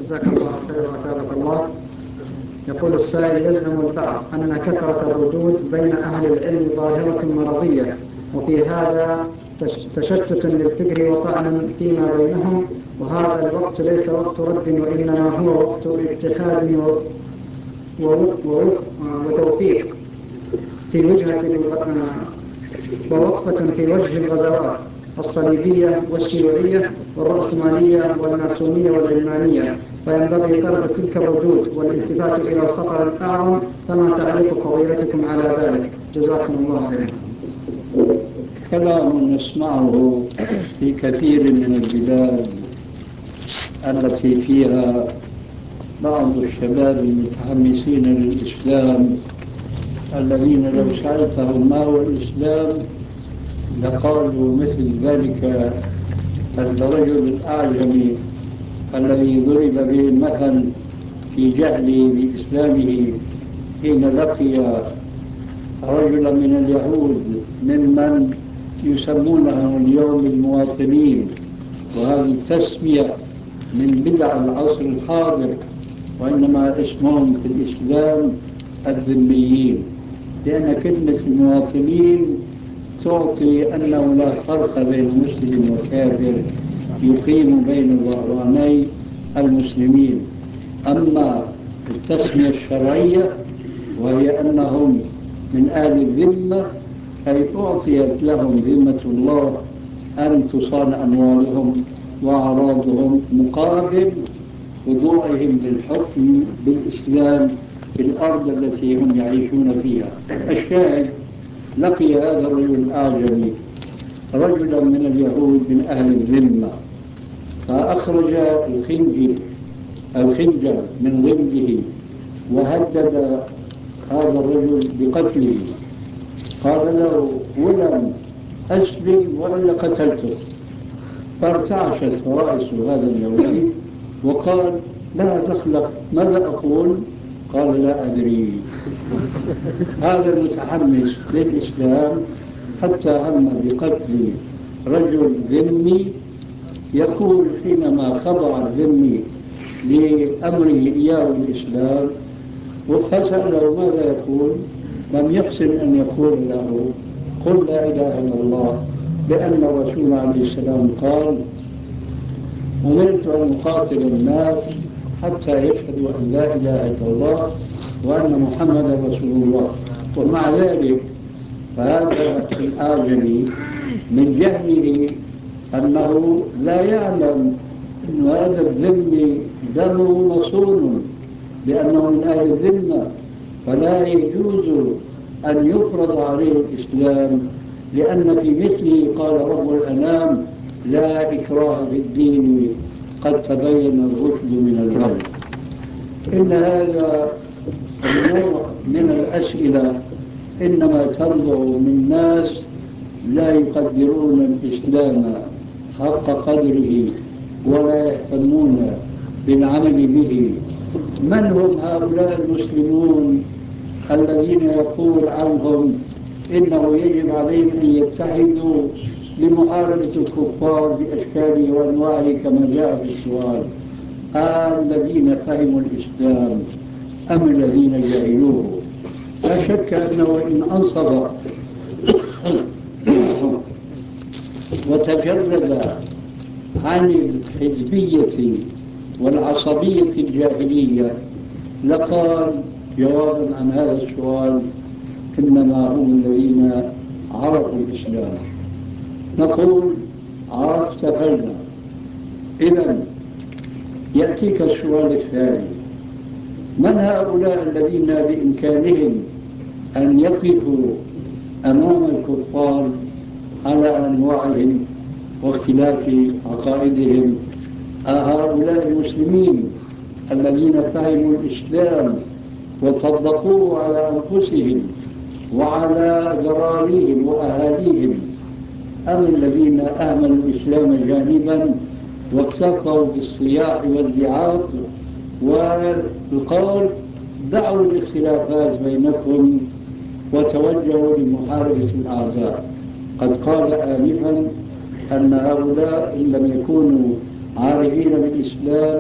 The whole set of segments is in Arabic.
جزاك الله خيرا وأثابك الله. يقول السائل: يزعم البعض أن كثرة الردود بين أهل العلم ظاهرة مرضية، وفي هذا تشتت للفكر وطعن فيما بينهم، وهذا الوقت ليس وقت رد وإنما هو وقت اتحاد وتوفيق في ووقفة في وجه الغزوات الصليبية والشيوعية والرأسمالية والماسونية والعلمانية، فينبغي طرد تلك الردود والالتفات إلى الخطر الأعظم. فما تعليق فضيلتكم على ذلك؟ جزاكم الله خيرا. كلام نسمعه في كثير من البلاد التي فيها بعض الشباب المتحمسين للإسلام، الذين لو سألتهم ما هو الإسلام لقالوا مثل ذلك الرجل الأعجمي الذي ضرب به المثل في جهله بإسلامه حين لقي رجلا من اليهود ممن يسمونهم اليوم المواطنين، وهذه التسمية من بدع العصر الحاضر، وإنما اسمهم في الإسلام الذميين، لأن كلمة المواطنين تعطي أنه لا فرق بين مسلم وكافر يقيم بين ظهراني المسلمين. أما التسمية الشرعية وهي أنهم من أهل الذمة، أي أعطيت لهم ذمة الله أن تصان أموالهم وأعراضهم مقابل خضوعهم للحكم بالإسلام في الأرض التي هم يعيشون فيها. الشاهد: لقي هذا الرجل الأعجمي رجلا من اليهود من أهل الذمة، فأخرج الخنجر من غمده وهدد هذا الرجل بقتله. قال له: ولم أسلم وإلا قتلته. فارتعشت فرائس هذا اليهودي وقال: لا دخلك، ماذا أقول؟ قال: لا أدري. هذا المتحمس للإسلام حتى هم بقتل رجل ذمي، يقول حينما خضع الذمي لأمره إياه الإسلام فسأله ماذا يقول، لم يحسن أن يقول له: قل لا إله إلا الله، لأن الرسول عليه السلام قال: أمرت أن أقاتل الناس حتى يشهدوا أن لا إله إلا الله وأن محمدا رسول الله. ومع ذلك فهذا الأعجمي من جهله أنه لا يعلم أن هذا الذمي دمه مصون لأنه من أهل الذمة، فلا يجوز أن يفرض عليه الإسلام، لأن في مثله قال رب الأنام: لا إكراه في الدين قد تبين الرشد من الغي. إن هذا النوع من الأسئلة إنما تنبع من ناس لا يقدرون الإسلام حق قدره ولا يهتمون بالعمل به. من هم هؤلاء المسلمون الذين يقول عنهم إنه يجب عليهم أن يتحدوا لمحاربة الكفار بأشكاله وأنواعه كما جاء في السؤال؟ الذين فهموا الإسلام أم الذين جهلوه؟ لا شك أنه إن أنصف وتجرد عن الحزبية والعصبية الجاهلية لقال جوابا عن هذا السؤال: إنما هم الذين عرفوا الإسلام. نقول: عرفت فلنا. إذن يأتيك السؤال الثاني: من هؤلاء الذين بإمكانهم أن يقفوا أمام الكفار على أنواعهم واختلاف عقائدهم؟ هؤلاء المسلمين الذين فهموا الإسلام وطبقوه على أنفسهم وعلى ذراريهم وأهاليهم، أم الذين أهملوا الإسلام جانبا واكتفوا بالصياح والزعاق والقول: دعوا الاختلافات بينكم وتوجهوا لمحاربة الأعداء؟ قد قال آنفا أن هؤلاء إن لم يكونوا عارفين بالإسلام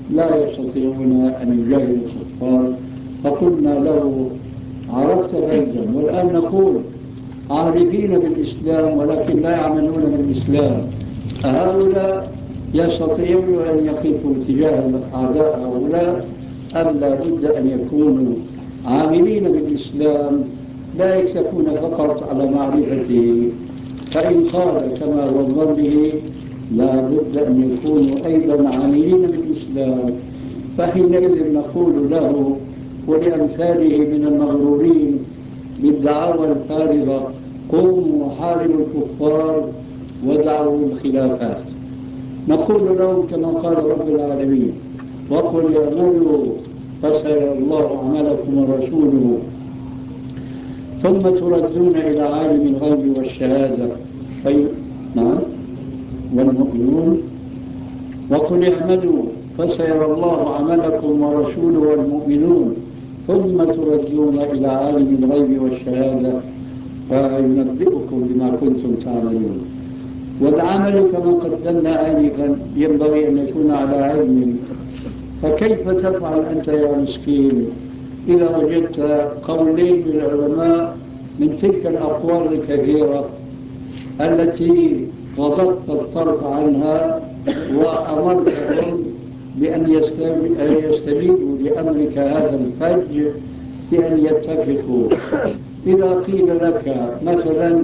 لا يستطيعون أن يجاهدوا الكفار. فقلنا له عرفت فيزا، والآن نقول عارفين بالإسلام ولكن لا يعملون بالإسلام، هؤلاء يستطيعون أن يقفوا تجاه أعداء هؤلاء، أم لا بد أن يكونوا عاملين بالإسلام لا يكتفون فقط على معرفته؟ فإن قال كما هو ظنه لا بد أن يكونوا أيضا عاملين بالإسلام، فحينئذ نقول له ولأمثاله من المغرورين بالدعاوى الفارغة قوموا وحاربوا الكفار ودعوا الخلافات، نقول لهم كما قال رب العالمين وقل اعملوا فسيرى الله عملكم ورسوله ثم تردون إلى عالم الغيب والشهادة نعم والمؤمنون، وقل اعملوا فسيرى الله عملكم ورسوله والمؤمنون ثم تردون إلى عالم الغيب والشهادة فينبئكم بما كنتم تعملون. والعمل كما قدمنا آنفا ينبغي أن يكون على علم، فكيف تفعل أنت يا مسكين إذا وجدت قولين للعلماء من تلك الأقوال الكثيرة التي غضضت الطرف عنها وأمرتهم بأن يستجيبوا لأمرك هذا الفج بأن يتفقوا؟ إذا قيل لك مثلا